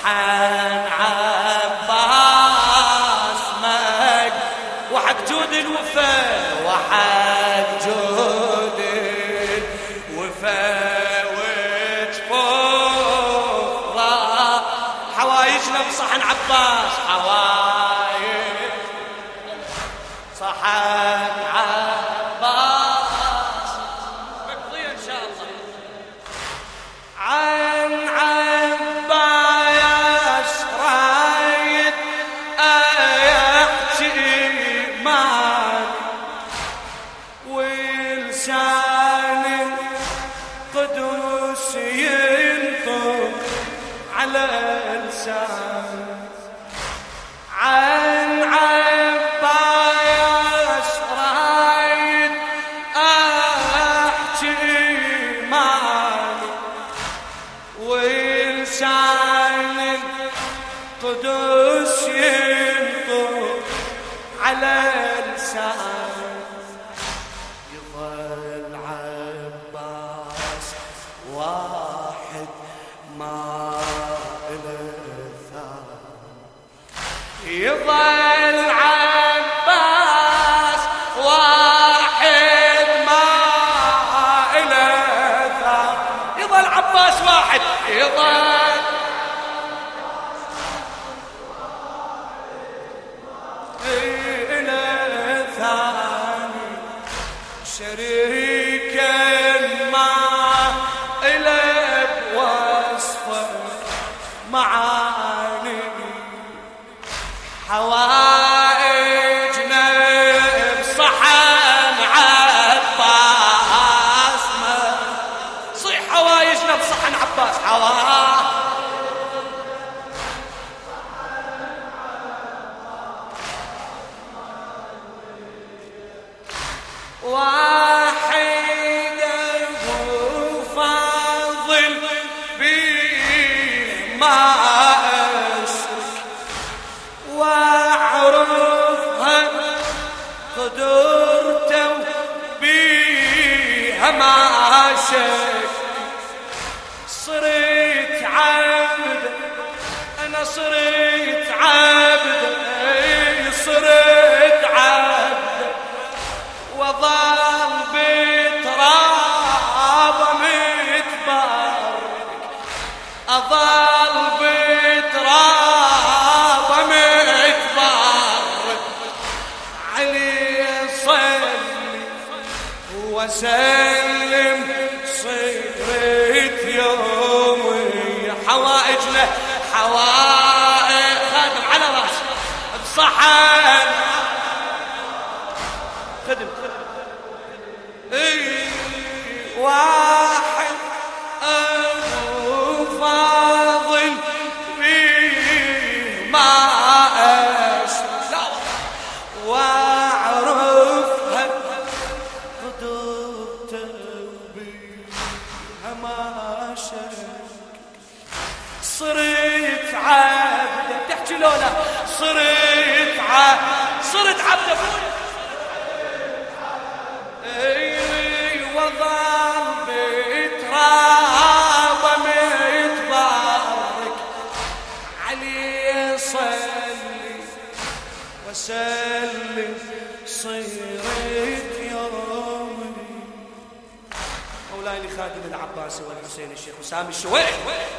صحن عباس مج وحق جود الوفا وحق جود الوفا وجفوف حوايجنا بصحن عباس حوايج صحن عباس مقضية إن شاء الله. عن عباس رايد أيحكي معك ولسان القدس ينطق على لسان. عن عباس رايد أحكي معك ولسان القدس ينطق على لسان. يظل عباس واحد ما إله ثاني. يظل عباس واحد ما إله ثاني. يظل عباس واحد يظل إله ثاني شريكا ما إله بوصفه معاني. حوائجنا بصحن عباس ما صيح حوايجنا بصحن عباس واحد فاضل بيه ما أشرك واعرفها قدرته بيها ما شك. صرت عبد أنا صرت عبد صرت عبد وظل بتراب متبرك أظل بتراب متبرك. علي صلي وسلم صرت يومي. حوائجنا حوائج خادم على راسي بصحن خدم واحد أبو فاضل فيه ما أشرك واعرفها قدرته بيها ما شك. صرت عبدة تحكي لولا صرت عبدة وظل بتراب متبارك. علي صلي وسلم صيرت يومي. مولاي لخادم العباس والحسين الشيخ وسام الشويح.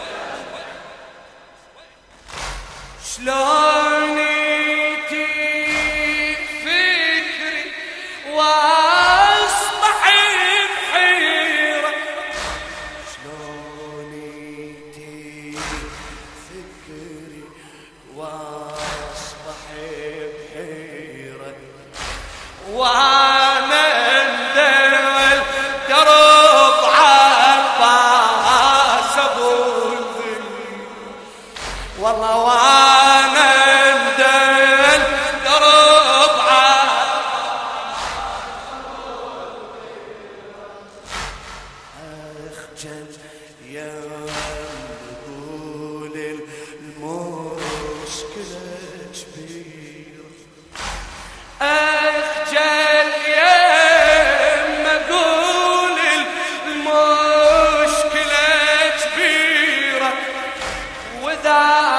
شلون فكري واصبح بحيرة. شلون فكري واصبح بحيرة وانا اندل درب عباس ابو الذل. والله وانا اندل درب اخجل يا نقول المشكلة كبيرة. اخجل يا نقول المشكلة كبيرة وذا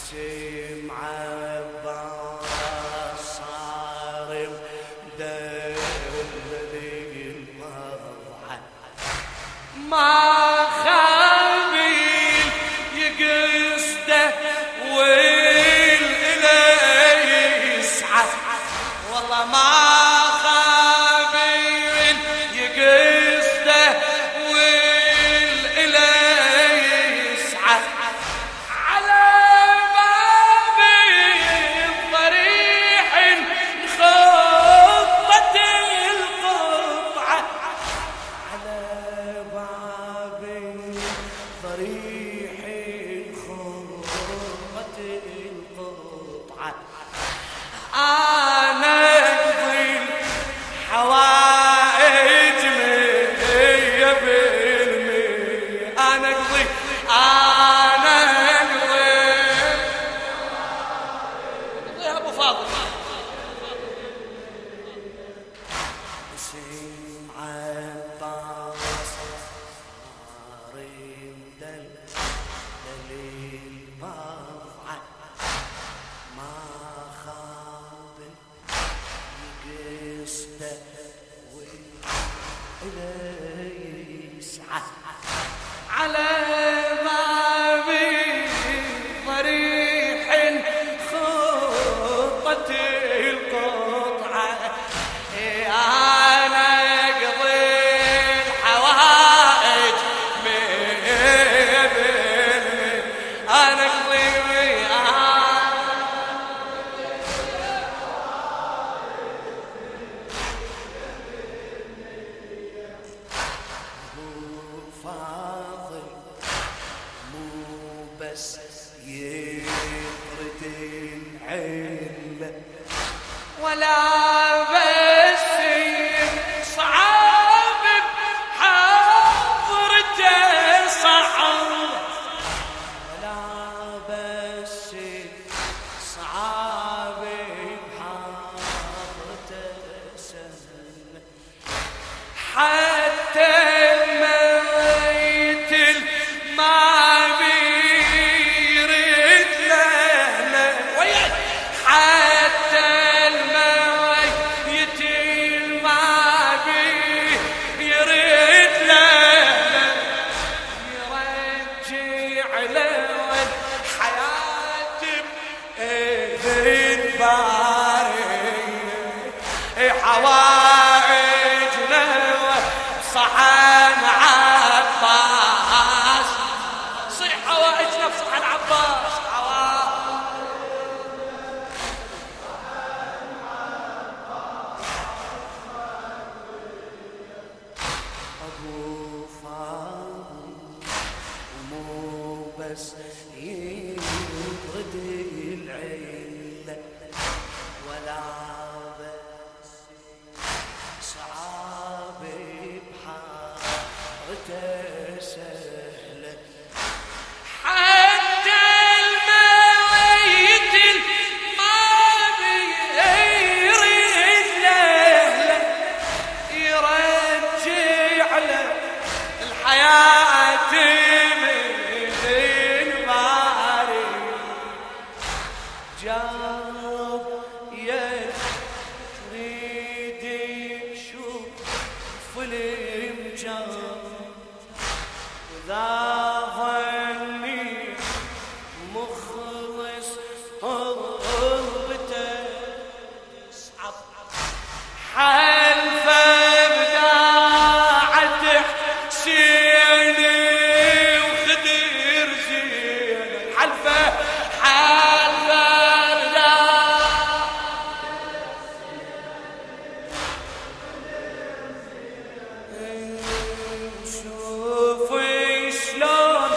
سيم عباس صارم دللي المضحك ما خابيل يقصده والإله يسعى والله ما خابيل يقصده والإله يسعى على بابي ضريح خطة القطعة على بابي ضريح خطة القطعة أنا أقضي الحوائج مية بالمية أنا أقضي يا أبو فاضل سيم عباس صارم دليل مضحك ما خاب يقصده والإله يسعى على بابي ضريح خطة القطعة أنا أقضي الحوائج مية بالمية أنا أقضي فاضل مو بس يطرد العلة ولا بس صعب بحضرته صعب ولا بس صعب بحضرته سهل حتى الميت ما بيرد له وياك حتى الميت ما بيرد له يرجع له الحياة بإذن باري حوائجنا صحن عباس صيح حوائجنا بصحن عباس أبو فاضل مو بس يطرد العلة ولا بس صعب بحارته سهلة حتى الميت ما بيرد له يرجع له الحياة من باري جاب يد تريد تشوف الامجاد وذا ظني مخلص طلبته صعب حلفة بداعة حسيني وخدر زينة حلفة شوف شلون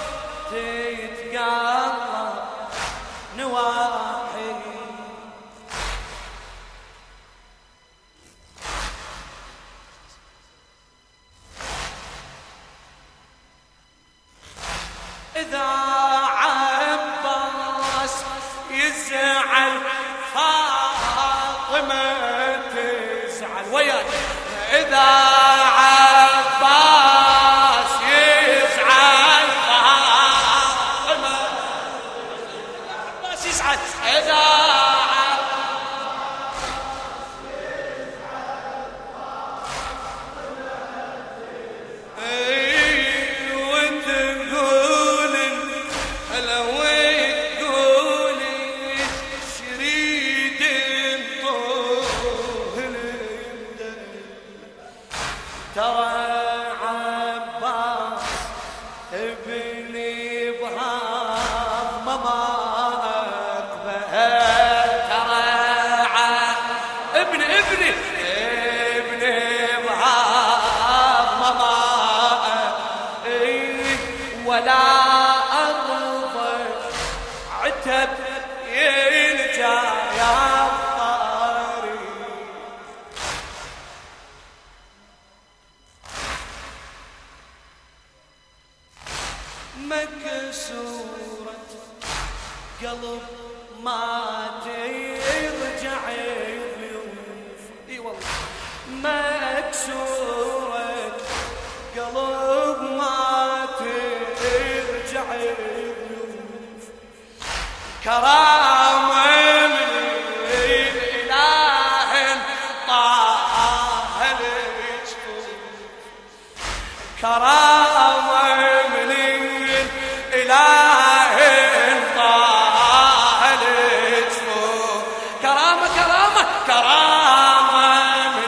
تتقلب نواحي إذا عباس يزعل فاطمة تزعل وياك إذا عباس يزعل فاطمة يسعد إذا ولا أرضى عتب يلجا يا الطريق مكسورة قلب ما ترجع يضيف اي والله مكسورة قلب ما ترجع يضيف كرامة من الإله طه الجفوف كرامة من الإله طه الجفوف كرامة كرامة كرامة من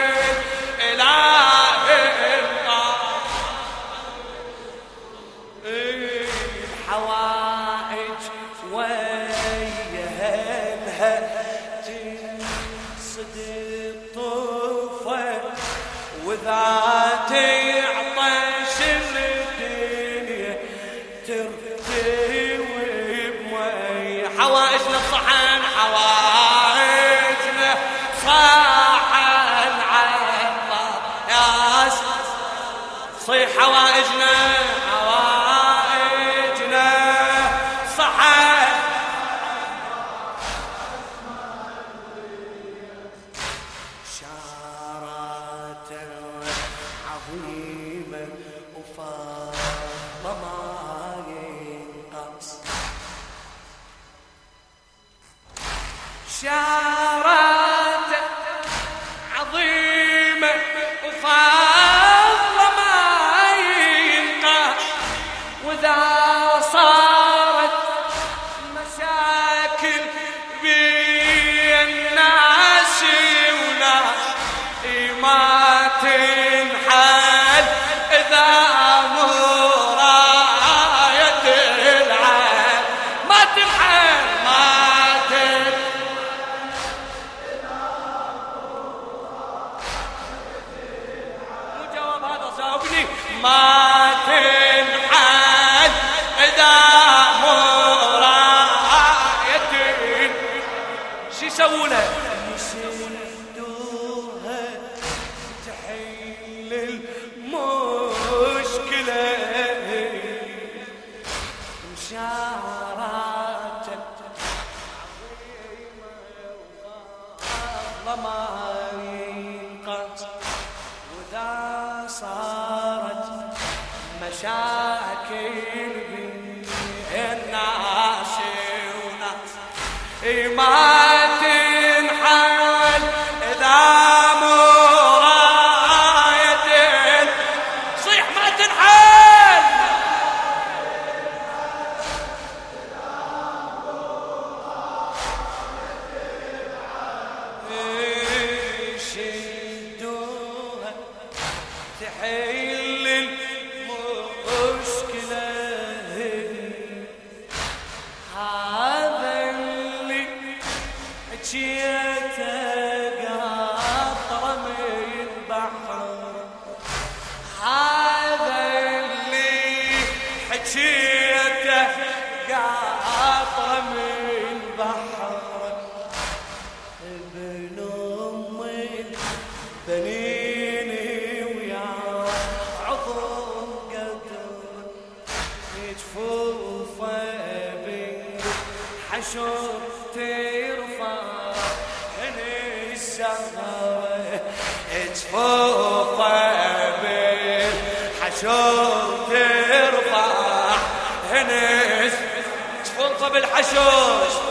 الإله طه الحوائج ويهلها تنصد الطوفة وذات عطش الدنيا ترتوي بمي حوائجنا بصحن حوائجنا صحن عطا يا صيح حوائجنا عظيمة وفاضلة ما ينقص شارات عظيمة وفاضلة ما ينقص وإذا صارت مشاكل بين ناس وناس ما تنحل إذا مراية العين ما تنحل ما تنحل مو جواب هذا جاوبني ما تنحل إذا مراية شو يسوونها ما ينقص وإذا صارت مشاكل بين الناس وناس ما تنحل إذا مراية صيح ما تنحل تحل المشكلة هذا اللي حكيته قطرة من بحر هذا اللي حكيته قطرة من بحر ابن أم البنين حشر ترفع هن السهرة جفوفة بالحشر ترفع هن جفوفة بالحشر